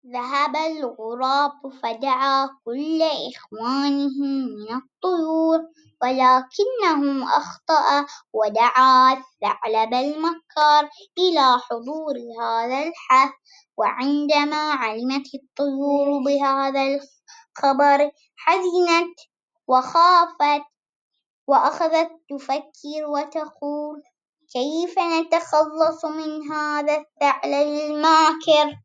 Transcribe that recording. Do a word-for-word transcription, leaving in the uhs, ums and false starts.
ذهب الغراب فدعا كل إخوانه من الطيور ولكنه أخطأ ودعا الثعلب المكار إلى حضور هذا الحفل. وعندما علمت الطيور بهذا الخبر حزنت وخافت وأخذت تفكر وتقول كيف نتخلص من هذا الثعلب الماكر.